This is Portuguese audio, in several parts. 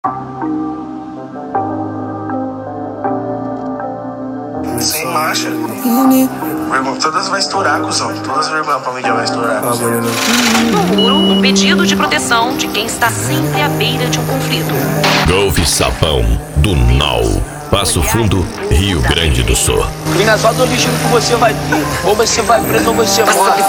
Sem marcha. Todas vai estourar, cuzão. Todas as pra mídia vai estourar. Um pedido de proteção de quem está sempre à beira de um conflito. Golf Sapão do Nau, Passo Fundo, Rio Grande do Sul. E não é só do destino que você vai ter. Ou você vai preso ou você morre.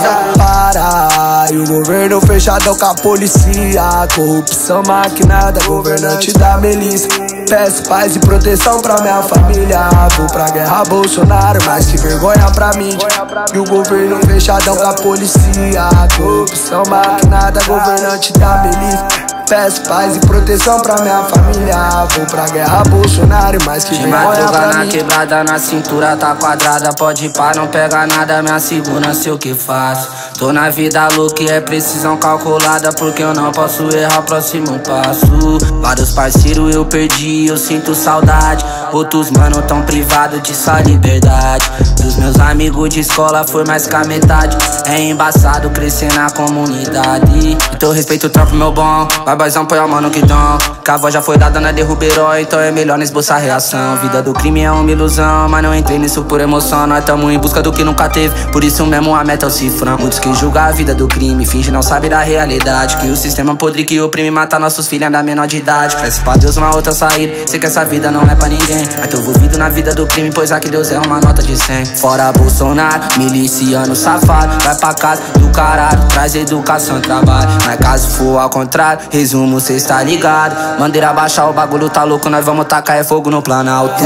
Para, e o governo fechadão com a polícia. Corrupção maquinada, governante da milícia. Peço paz e proteção pra minha família. Vou pra guerra Bolsonaro, mas que vergonha pra mim. E o governo fechadão com a polícia. Corrupção maquinada, governante da milícia. Peço paz e proteção pra minha família. Vou pra guerra Bolsonaro, mas que vergonha pra mim. De madruga na quebrada, na cintura tá quadrada. Pode ir pá, não pega nada, minha segurança sei o que faço. Tô na vida louca e é precisão calculada, porque eu não posso errar o próximo passo. Vários parceiros eu perdi, eu sinto saudade. Outros mano tão privados de sua liberdade. Dos meus amigos de escola foi mais que a metade. É embaçado crescer na comunidade. Então respeito o trampo meu bom. Vai boizão, põe a mão no guidão. Que a voz já foi dada na derruba herói, então é melhor não esboçar reação. Vida do crime é uma ilusão, mas não entrei nisso por emoção. Nós tamo em busca do que nunca teve, por isso mesmo a meta é o cifrão. Muitos que julgam a vida do crime, finge não saber da realidade. Que o sistema podre que oprime mata nossos filhos da menor de idade. Peço pra Deus uma outra saída, sei que essa vida não é pra ninguém. Mas tô envolvido na vida do crime, pois aqui Deus é uma nota de 100. Fora Bolsonaro, miliciano safado. Vai pra casa do caralho, traz educação e trabalho. Mas caso for ao contrário, resumo, cê está ligado. Bandeira baixar, o bagulho tá louco, nós vamos tacar é fogo no Planalto.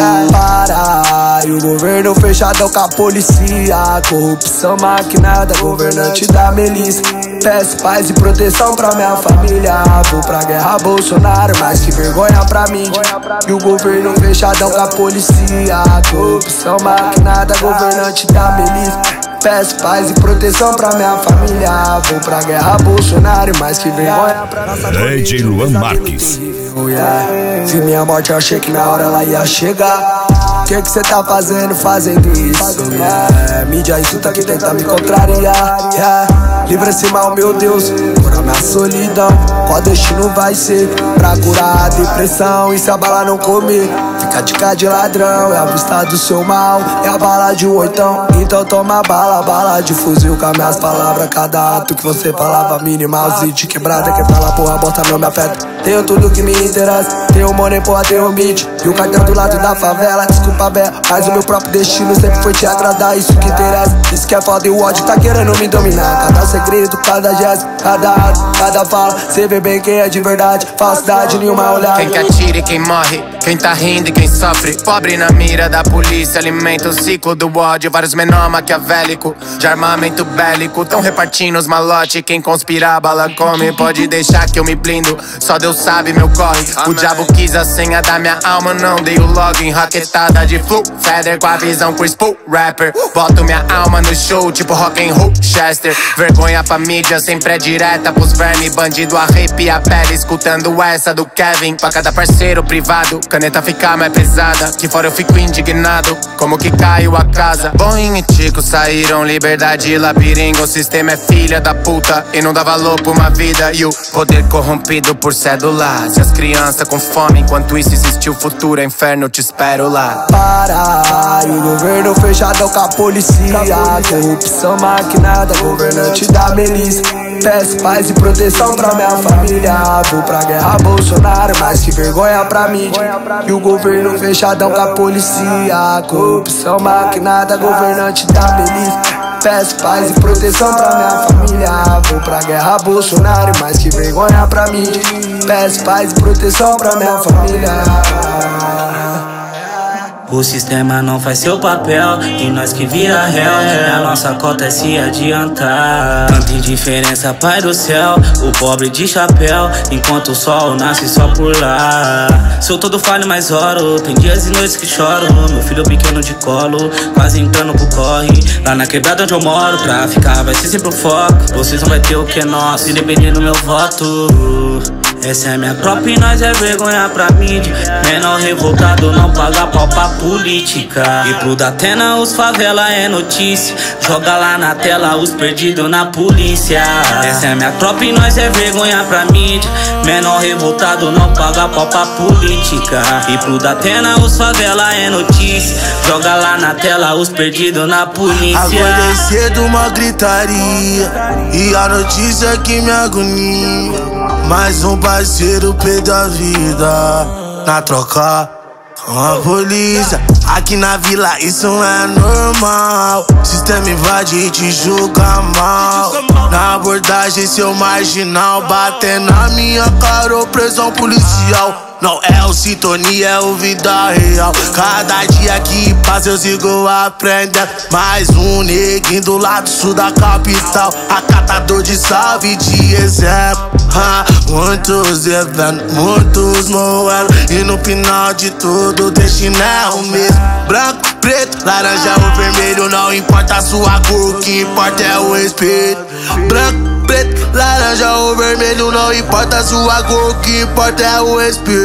Para, e o governo fechadão com a polícia. Corrupção maquinada, governante da milícia. Peço paz e proteção pra minha família. Vou pra guerra Bolsonaro, mas que vergonha pra mim. E o governo fechadão com a polícia. Corrupção maquinada, governante da milícia. Peço paz e proteção pra minha família. Vou pra guerra Bolsonaro, mas que vergonha pra nossa família. DJ Luan Marques. Vi minha morte, eu achei que na hora ela ia chegar. Que cê tá fazendo isso? Mídia insulta que tenta me contrariar. Livra-se mal, meu Deus, cura minha solidão. Qual destino vai ser pra curar a depressão? E se a bala não comer, fica dica de ladrão. É a vista do seu mal, é a bala de um oitão. Então toma bala, bala de fuzil com as minhas palavras. Cada ato que você falava minimal, de quebrada, que fala porra, bota não me afeta. Tenho tudo que me interessa, tenho money, porra, tenho beat. E o cartão do lado da favela, desculpa, Bé, mas o meu próprio destino sempre foi te agradar. Isso que interessa, isso que é foda e o ódio tá querendo me dominar. Cada segredo, cada gesto, cada ato, cada fala. Cê vê bem quem é de verdade, falsidade, nenhuma olhada. Quem que atira e quem morre, quem tá rindo e quem sofre. Pobre na mira da polícia, alimenta o ciclo do ódio. Vários menor maquiavélico, de armamento bélico. Tão repartindo os malote, quem conspira a bala come. Pode deixar que eu me blindo, só Deus sabe meu corre. O diabo quis a senha da minha alma, não dei o login. Raquetada de flu, Feder com a visão Chris Paul rapper. Boto minha alma no show, tipo rock and roll Chester. Vergonha pra mídia, sempre é direta pros verme. Bandido arrepia a pele, escutando essa do Kevin. Pra cada parceiro privado, caneta fica mais pesada. Que fora eu fico indignado, como que caiu a casa. Boinho e Tico saíram, liberdade e labirinto. O sistema é filha da puta e não dá valor pra uma vida. E o poder corrompido por cédulas. E as crianças com fome, enquanto isso existe o futuro. É inferno, eu te espero lá. Para, e o governo fechadão com a polícia. Corrupção maquinada, governante da milícia. Peço paz e proteção pra minha família. Vou pra guerra Bolsonaro, mas que vergonha pra mim. E o governo fechadão com a polícia. Corrupção maquinada, governante da milícia. Peço paz e proteção pra minha família. Vou pra guerra Bolsonaro, mas que vergonha pra mim. Peço paz e proteção pra minha família. O sistema não faz seu papel e nós que vira réu. A nossa cota é se adiantar. Tanta indiferença, pai do céu. O pobre de chapéu, enquanto o sol nasce só por lá. Sou todo falho, mas oro. Tem dias e noites que choro. Meu filho pequeno de colo, quase entrando pro corre. Lá na quebrada onde eu moro, pra ficar vai ser sempre o foco. Vocês não vai ter o que é nosso, independente do meu voto. Essa é minha tropa e nós é vergonha pra mídia. Menor revoltado não paga pau pra política. E pro Datena os favela é notícia. Joga lá na tela os perdidos na polícia. Essa é minha tropa e nós é vergonha pra mídia. Menor revoltado não paga pau pra política. E pro Datena os favela é notícia. Joga lá na tela os perdidos na polícia. Acordei cedo, uma gritaria e a notícia que me agonia. Mais um parceiro perdeu a vida na troca com a polícia. Aqui na vila isso não é normal. Sistema invade e te julga mal. Na abordagem seu marginal bater na minha cara, opressão policial. Não é o sintonia, é o vida real. Cada dia que passa eu sigo aprendendo. Mais um neguinho do lado sul da capital, acatador de salve de exemplo. Muitos eventos, muitos morreram. E no final de tudo o destino é o mesmo. Branco, preto, laranja ou vermelho, não importa a sua cor, o que importa é o respeito. Branco, preto, laranja ou vermelho, não importa a sua cor, o que importa é o respeito.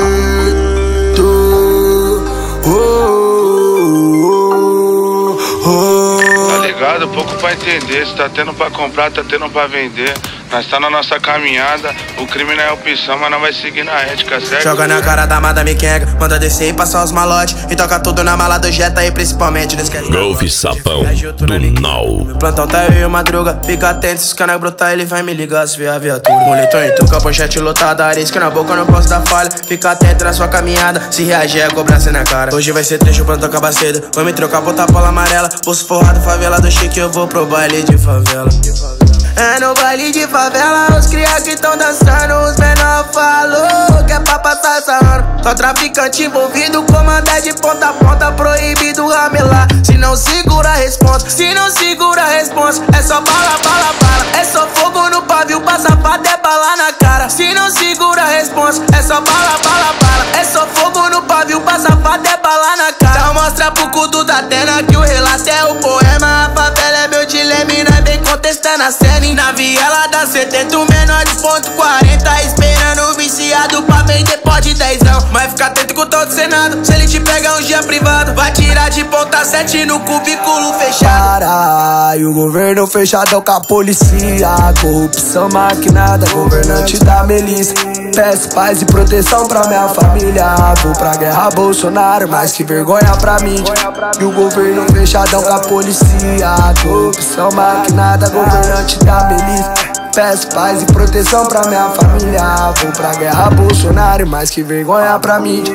Tá ligado? Pouco pra entender. Se tá tendo pra comprar, tá tendo pra vender. Nós tá na nossa caminhada. O crime não é opção, mas não vai seguir na ética, certo? Joga na cara da Madame Kenga, manda descer e passar os malotes. E toca tudo na mala do Jetta e principalmente nesse quer. Golf Sapão do Nau. Plantão tá eu e madruga, fica atento, se os caras brotar ele vai me ligar se vier a viatura. Moletom em tuca, pochete lotada, arisca na boca, eu não posso dar falha. Fica atento na sua caminhada, se reagir é cobrança na cara. Hoje vai ser trecho, o plantão acaba cedo. Vou me trocar, botar bola amarela. Bolso forrado, favela do chique, eu vou pro baile de favela. É no baile de favela, os cria que tão dançando. Os menor falou que é pra passar essa ano. Só traficante envolvido, comanda de ponta a ponta. Proibido ramelar, se não segura a responsa. Se não segura a responsa, é só bala, bala, bala. É só fogo no pavio, pra safado é bala na cara. Se não segura a responsa, é só bala, bala, bala. É só fogo no pavio, pra safado é bala na cara. Então mostra pro cu do Datena que o relato é o poema. A favela é meu dilema e nós vem contestando a cena. E na viela da 70, o menor de ponto 40, esperando o viciado pra vender pode 10 não. Mas fica atento com todo o Senado, se ele te pegar um dia privado, vai tirar de ponta 7 no cubículo fechado. Caralho, o governo fechadão com a polícia. Corrupção maquinada, governante da milícia. Peço paz e proteção pra minha família. Vou pra guerra Bolsonaro, mas que vergonha pra mídia. E o governo fechadão com a polícia. Corrupção maquinada, governante da milícia. Peço paz e proteção pra minha família. Vou pra guerra Bolsonaro, mas que vergonha pra mídia.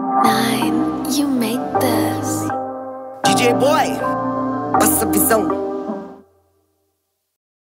Nine, you made this. DJ Boy, passa a visão.